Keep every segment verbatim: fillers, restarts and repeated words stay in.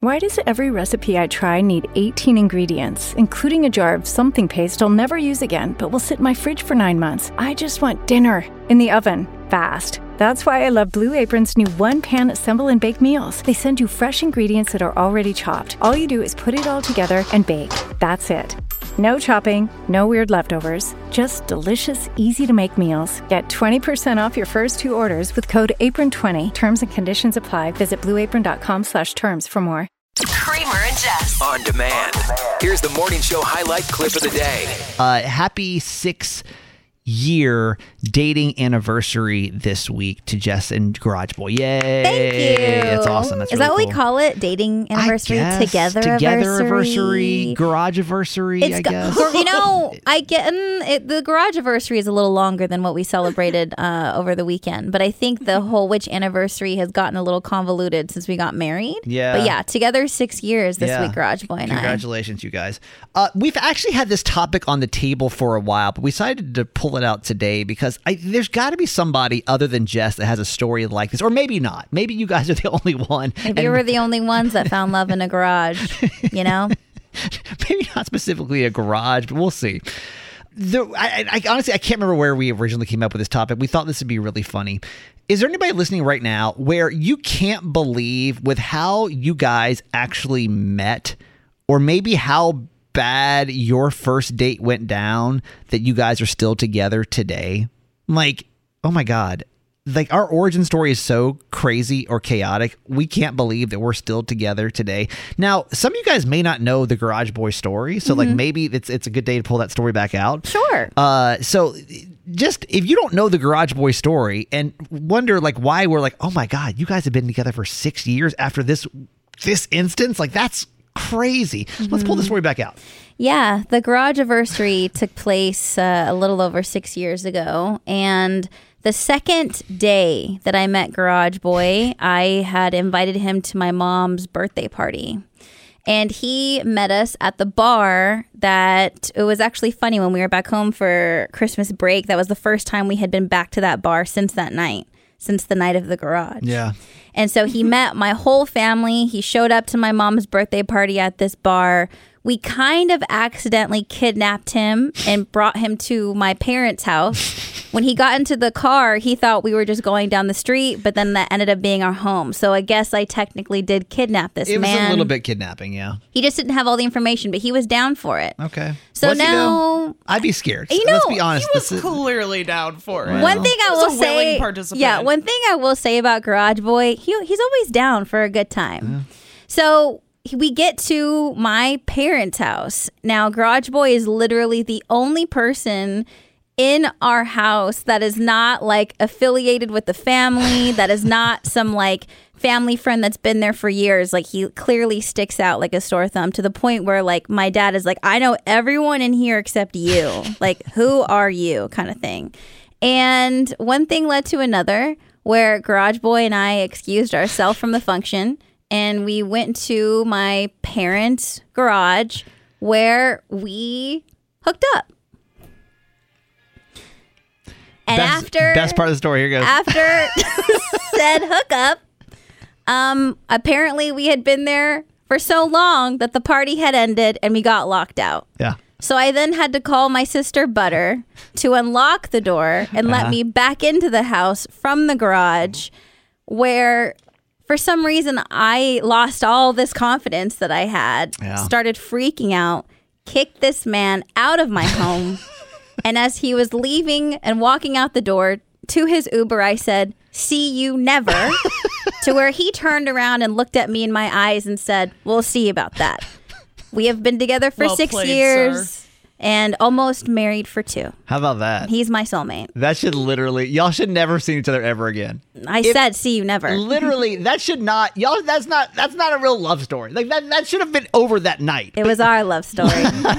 Why does every recipe I try need eighteen ingredients, including a jar of something paste I'll never use again, but will sit in my fridge for nine months? I just want dinner in the oven, fast. That's why I love Blue Apron's new one-pan assemble and bake meals. They send you fresh ingredients that are already chopped. All you do is put it all together and bake. That's it. No chopping, no weird leftovers, just delicious, easy-to-make meals. Get twenty percent off your first two orders with code apron twenty. Terms and conditions apply. Visit blueapron.com slash terms for more. Kramer and Jess. On demand. Here's the morning show highlight clip of the day. Uh, happy six year dating anniversary this week to Jess and Garage Boy. Yay. Thank you. That's awesome. That's Is really that what cool. we call it? Dating anniversary? I guess. Together Together anniversary? Garage anniversary, It's I go- guess. You know, I get mm, it, the garage anniversary is a little longer than what we celebrated uh, over the weekend, but I think the whole witch anniversary has gotten a little convoluted since we got married. Yeah. But yeah, together six years this Yeah. week, Garage Boy and I. Congratulations, you guys. Uh, we've actually had this topic on the table for a while, but we decided to pull it out today because I, there's got to be somebody other than Jess that has a story like this, or maybe not. Maybe you guys are the only one. Maybe we were the only ones that found love in a garage, you know? Maybe not specifically a garage, but we'll see. The, I, I honestly, I can't remember where we originally came up with this topic. We thought this would be really funny. Is there anybody listening right now where you can't believe with how you guys actually met, or maybe how bad your first date went down, that you guys are still together today? Like, oh my God. Like, our origin story is so crazy or chaotic. We can't believe that we're still together today. Now, some of you guys may not know the Garage Boy story, so mm-hmm. like maybe it's it's a good day to pull that story back out. Sure. Uh, so just if you don't know the Garage Boy story and wonder like why we're like, oh my God, you guys have been together for six years after this this instance, like that's crazy. Mm-hmm. Let's pull the story back out. Yeah, the garage anniversary took place uh, a little over six years ago, and the second day that I met Garage Boy, I had invited him to my mom's birthday party. And he met us at the bar that, it was actually funny when we were back home for Christmas break. That was the first time we had been back to that bar since that night, since the night of the garage. Yeah. And so he met my whole family. He showed up to my mom's birthday party at this bar. We kind of accidentally kidnapped him and brought him to my parents' house. When he got into the car, he thought we were just going down the street, but then that ended up being our home. So I guess I technically did kidnap this it man. It was a little bit kidnapping, yeah. He just didn't have all the information, but he was down for it. Okay. So What's now, I'd be scared. You know, let's be honest. He was this is, clearly down for it. One thing I He will was a willing say, participant. yeah, one thing I will say about Garage Boy, he he's always down for a good time. Yeah. So we get to my parents' house. Now, Garage Boy is literally the only person in our house that is not like affiliated with the family, that is not some like family friend that's been there for years. Like, he clearly sticks out like a sore thumb, to the point where like my dad is like, I know everyone in here except you. Like, who are you, kind of thing. And one thing led to another, where Garage Boy and I excused ourselves from the function, and we went to my parents' garage where we hooked up. And best, after best part of the story, here goes. After said hookup, um, apparently we had been there for so long that the party had ended and we got locked out. Yeah. So I then had to call my sister Butter to unlock the door and let Uh-huh. me back into the house from the garage, where for some reason I lost all this confidence that I had, Yeah. started freaking out, kicked this man out of my home. And as he was leaving and walking out the door to his Uber, I said, "See you never," to where he turned around and looked at me in my eyes and said, "We'll see about that." We have been together for Well six played, years sir. and almost married for two. How about that? He's my soulmate. That should literally, y'all should never have seen each other ever again. I If- said, "See you never." Literally, that should not, y'all, that's not, that's not a real love story. Like, that, that should have been over that night. It was our love story.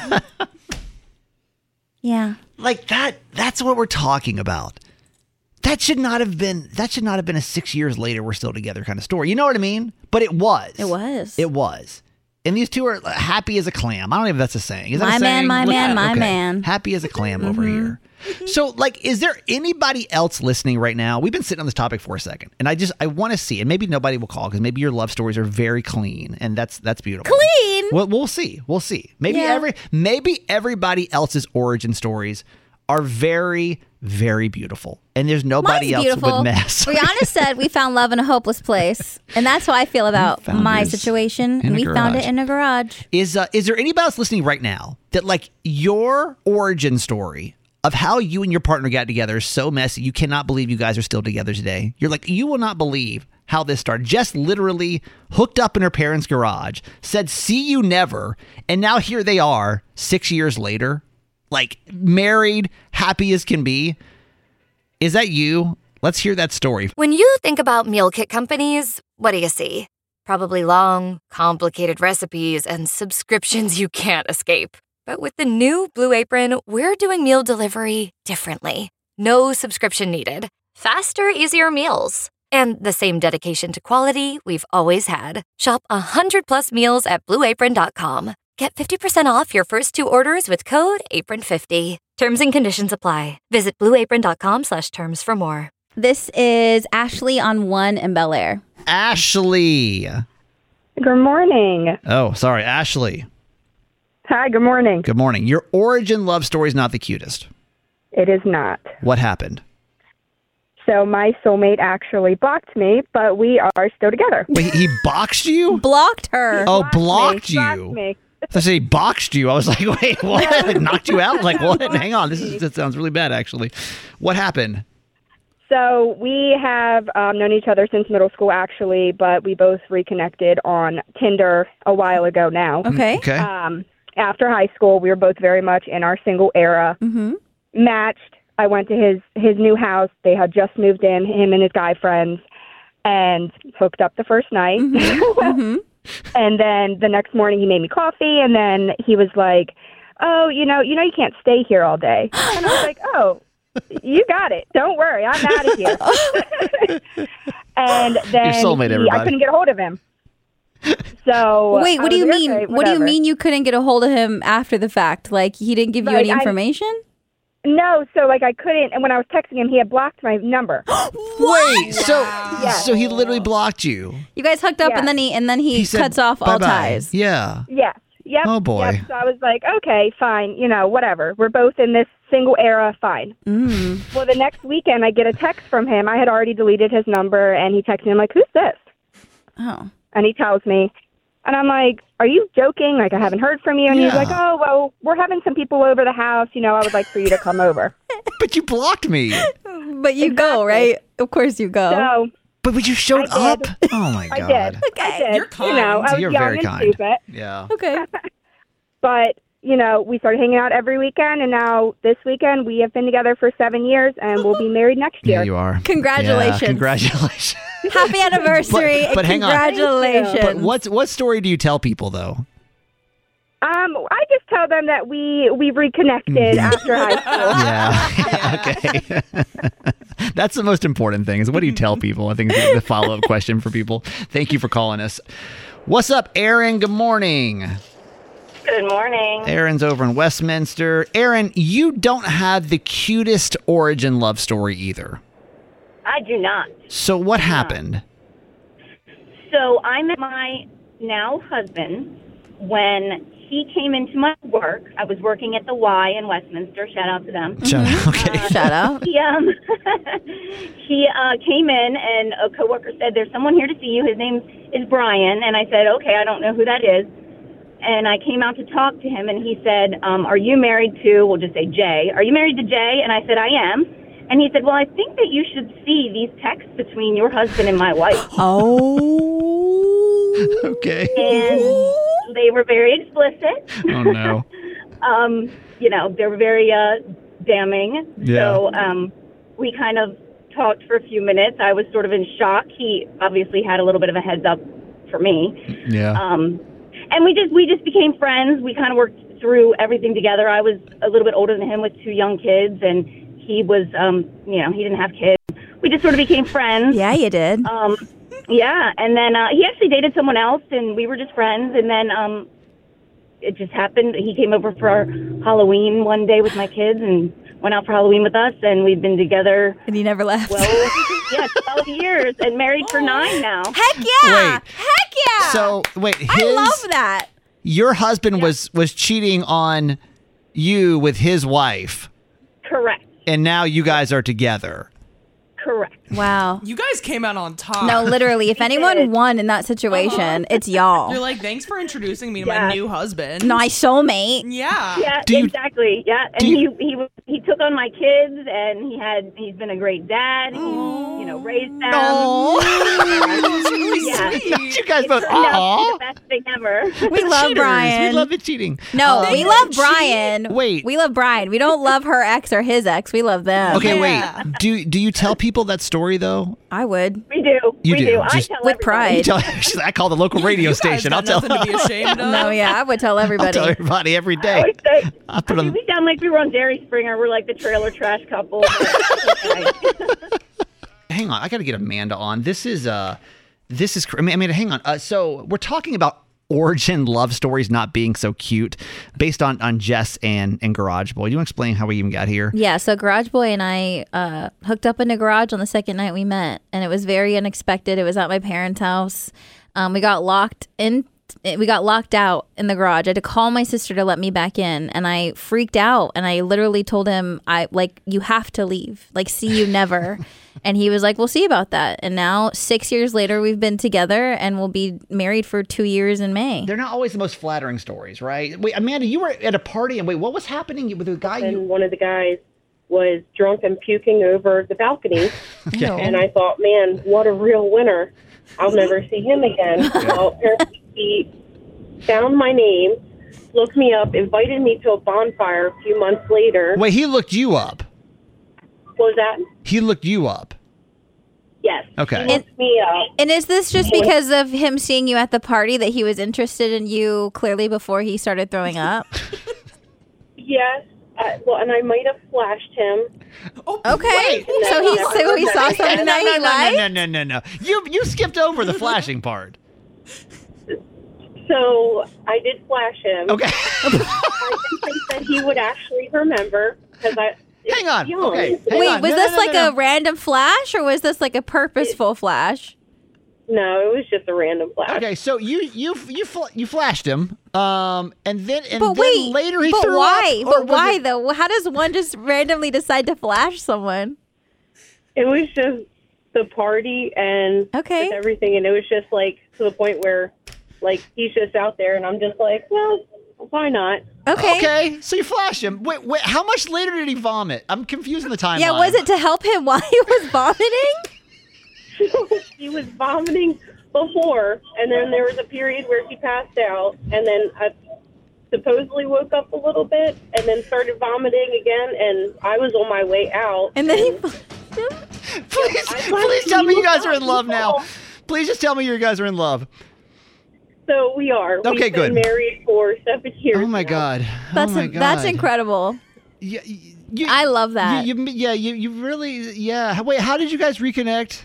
Yeah. Like, that, that's what we're talking about. That should not have been, that should not have been a six years later we're still together kind of story. You know what I mean? But it was. It was. It was. And these two are happy as a clam. I don't know if that's a saying. Is that My a man, saying? my Look man, at it. my Okay. man. Happy as a clam over here. So, like, is there anybody else listening right now? We've been sitting on this topic for a second, and I just I want to see, and maybe nobody will call because maybe your love stories are very clean, and that's that's beautiful. Clean? Well, we'll see. We'll see. Maybe Yeah. every maybe everybody else's origin stories are very, very beautiful, and there's nobody Mine's else beautiful. with mess. Rihanna said we found love in a hopeless place, and that's how I feel about found my yours situation. in a We found garage. it in a garage. Is uh, is there anybody else listening right now that like your origin story of how you and your partner got together is so messy you cannot believe you guys are still together today? You're like, you will not believe how this started. Jess literally hooked up in her parents' garage, said see you never, and now here they are six years later, like married, happy as can be. Is that you? Let's hear that story. When you think about meal kit companies, what do you see? Probably long, complicated recipes and subscriptions you can't escape. But with the new Blue Apron, we're doing meal delivery differently. No subscription needed. Faster, easier meals. And the same dedication to quality we've always had. Shop one hundred plus meals at blue apron dot com. Get fifty percent off your first two orders with code apron fifty. Terms and conditions apply. Visit blue apron dot com slash terms for more. This is Ashley on One in Bel Air. Ashley. Good morning. Oh, sorry, Ashley. Hi, good morning. Good morning. Your origin love story is not the cutest. It is not. What happened? So my soulmate actually blocked me, but we are still together. Wait, he boxed you? Blocked her. Oh, blocked me, you. blocked me. I said he boxed you. I was like, wait, what? Knocked you out? Like, what? Hang on. This is that sounds really bad, actually. What happened? So we have um, known each other since middle school, actually, but we both reconnected on Tinder a while ago now. Okay. Okay. Um, after high school, we were both very much in our single era. Mm-hmm. Matched. I went to his, his new house. They had just moved in, him and his guy friends, and hooked up the first night. Mm-hmm. And then the next morning he made me coffee, and then he was like, oh, you know, you know, you can't stay here all day. And I was like, oh, you got it. Don't worry. I'm out of here. And then Your soulmate, he- everybody. I couldn't get a hold of him. So Wait, I what do was you like, mean? okay, What do you whatever. mean you couldn't get a hold of him after the fact? Like he didn't give you Like, any I- information? No, so like I couldn't, and when I was texting him, he had blocked my number. Wait, so Yes. so he literally blocked you. You guys hooked up Yeah. and then he and then he, He said, cuts off all "Bye-bye." ties. Yeah. Yes. Yep. Oh, boy. Yep. So I was like, okay, fine, you know, whatever. We're both in this single era, fine. Mm. Well, the next weekend, I get a text from him. I had already deleted his number, and he texts me. I'm like, who's this? Oh. And he tells me, and I'm like, are you joking? Like, I haven't heard from you. And he's Yeah. like, oh, well, we're having some people over the house. You know, I would like for you to come over. But you blocked me. But you go, right? Of course you go. So But but you showed I up. did. Oh my I god. did. Okay, I did. you're You know, I was You're young very and kind. stupid. Yeah. Okay. But, you know, we started hanging out every weekend, and now this weekend we have been together for seven years, and we'll be married next year. Yeah, you are. Congratulations. Yeah, congratulations. Happy anniversary. But- but and hang on. Congratulations. But what what story do you tell people though? Um, I just tell them that we we reconnected after high school. Yeah. Okay. That's the most important thing. Is what do you tell people? I think is the follow up question for people. Thank you for calling us. What's up, Aaron? Good morning. Good morning. Aaron's over in Westminster. Aaron, you don't have the cutest origin love story either. I do not. So what happened? So I met my now husband when he came into my work. I was working at the Y in Westminster. Shout out to them. Okay. Shout out. He um he uh, came in and a coworker said, "There's someone here to see you. His name is Brian." And I said, "Okay, I don't know who that is." And I came out to talk to him, and he said, um, "Are you married to?" We'll just say Jay. "Are you married to Jay?" And I said, "I am." And he said, "Well, I think that you should see these texts between your husband and my wife." Oh. Okay. And they were very explicit. Oh no. um, you know, they were very uh, damning. Yeah. So um, we kind of talked for a few minutes. I was sort of in shock. He obviously had a little bit of a heads up for me. Yeah. Um, and we just we just became friends. We kind of worked through everything together. I was a little bit older than him with two young kids, and he was, um, you know, he didn't have kids. We just sort of became friends. Yeah, you did. Um, Yeah, and then uh, he actually dated someone else, and we were just friends. And then um, it just happened. He came over for our Halloween one day with my kids and went out for Halloween with us, and we've been together. And he never left. Well, yeah, twelve years, and married for nine now. Heck yeah! Wait. Heck yeah! So wait, his, I love that. Your husband was was cheating on you with his wife, Correct. and now you guys are together. Correct. Wow. You guys came out on top. No, literally, if anyone won in that situation, it's y'all. You're like, thanks for introducing me to Yeah. my new husband. My soulmate. Yeah. Yeah, Do you- exactly. Yeah, and do he you- he was- he took on my kids, and he had he's been a great dad. He you know raised them. Yeah. You guys It both. turned out to be Aw. the best thing ever. We love Cheaters. Brian. We love the cheating. No, Um, we love Brian. Wait. We love Brian. We don't love her ex or his ex. We love them. Okay, Yeah. wait. Do do you tell people that story though? I would. We do. You we do. do. I Just- tell With everybody. pride. You tell, she's like, I call the local radio You guys station. I'll got tell, nothing to be ashamed of. No, yeah, I would tell I'll everybody. tell everybody every I day. always say, I put I mean, on. we sound like we were on Jerry Springer. We're like the trailer trash couple. but okay. Hang on, I got to get Amanda on. This is uh, this is. cr- I mean, Amanda, hang on. Uh, so we're talking about origin love stories not being so cute, based on on Jess and and Garage Boy. Do you want to explain how we even got here? Yeah, so Garage Boy and I uh, hooked up in a garage on the second night we met, and it was very unexpected. It was at my parents' house. Um, we got locked in. We got locked out in the garage. I had to call my sister to let me back in, and I freaked out. And I literally told him, "I like you have to leave. Like, see you never." And he was like, "We'll see about that." And now, six years later, we've been together, and we'll be married for two years in May. They're not always the most flattering stories, right? Wait, Amanda, you were at a party, and wait, what was happening with the guy? And You one of the guys was drunk and puking over the balcony. Okay. And I thought, man, what a real winner. I'll never see him again. Well, apparently he found my name, looked me up, invited me to a bonfire a few months later. wait, he looked you up. What was that? He looked you up. Yes. Okay. He looked me up. And is this just because of him seeing you at the party that he was interested in you clearly before he started throwing up? Yes. Uh, well, and I might have flashed him. Okay. So he so he saw something no, that no, he no, liked? no, no, no, no, no. You you skipped over the flashing part. So I did flash him. Okay. I didn't think that he would actually remember because I. Hang on. Young. Okay. Hang Wait, on. was No, this no, no, like no, a no. random flash or was this like a purposeful flash? No, it was just a random flash. Okay, so you you you fl- you flashed him, um, and then and But then wait, later he but threw why? up. or But was why it- though? How does one just randomly decide to flash someone? It was just the party and Okay. just everything, and it was just like to the point where, like, he's just out there, and I'm just like, well, why not? Okay. Okay, so you flashed him. Wait, wait. How much later did he vomit? I'm confused in the timeline. Yeah, was it to help him while he was vomiting? He was vomiting before, and then there was a period where he passed out, and then I supposedly woke up a little bit, and then started vomiting again, and I was on my way out. And then he Please, I please tell me you guys are in you love now. know. Please just tell me you guys are in love. So we are. Okay, We've good. been married for seven years. Oh my now. god. That's oh my god. that's incredible. Yeah, you, I love that. You, you, yeah, you, you really. Yeah. Wait, how did you guys reconnect?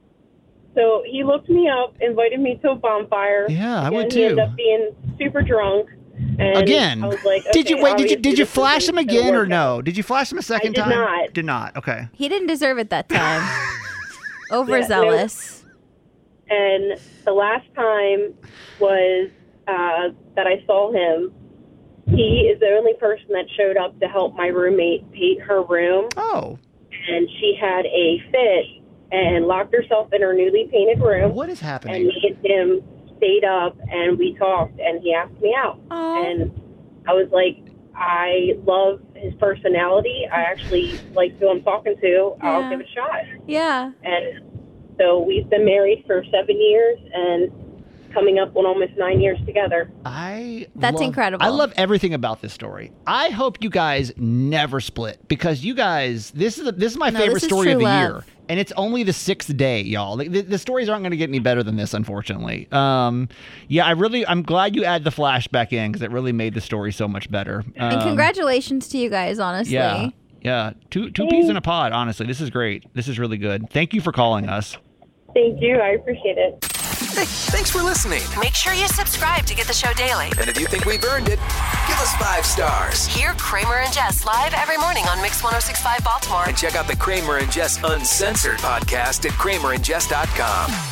So he looked me up, invited me to a bonfire. Yeah, I and would He too. ended up being super drunk. And Again. I was like, did you okay, wait? Did you obviously did you this flash isn't him gonna again or work out. no? Did you flash him a second did time? not. Did not. Okay. He didn't deserve it that time. Yeah, Overzealous. And the last time was uh, that I saw him. He is the only person that showed up to help my roommate paint her room. Oh. And she had a fit and locked herself in her newly painted room. What is And happening? me and him stayed up and we talked, and he asked me out. Aw. And I was like, I love his personality. I actually like who I'm talking to. I'll Yeah. give it a shot. Yeah. And so we've been married for seven years and coming up on almost nine years together. I That's love- incredible. I love everything about this story. I hope you guys never split because you guys, this is a, this is my No, favorite this is story of true the love. year, and it's only the sixth day, y'all. The, the, the stories aren't going to get any better than this, unfortunately. Um, yeah, I really, I'm glad you add the flashback in because it really made the story so much better. And Um, congratulations to you guys, honestly. Yeah, yeah, two two peas in a pod. Honestly, this is great. This is really good. Thank you for calling us. Thank you. I appreciate it. Hey, thanks for listening. Make sure you subscribe to get the show daily. And if you think we've earned it, give us five stars. Hear Kramer and Jess live every morning on Mix one oh six point five Baltimore. And check out the Kramer and Jess Uncensored podcast at kramer and jess dot com.